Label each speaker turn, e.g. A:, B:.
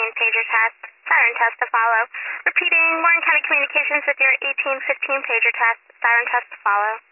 A: pager test. Siren test to follow. Repeating, Warren County Communications with your 1815 pager test. Siren test to follow.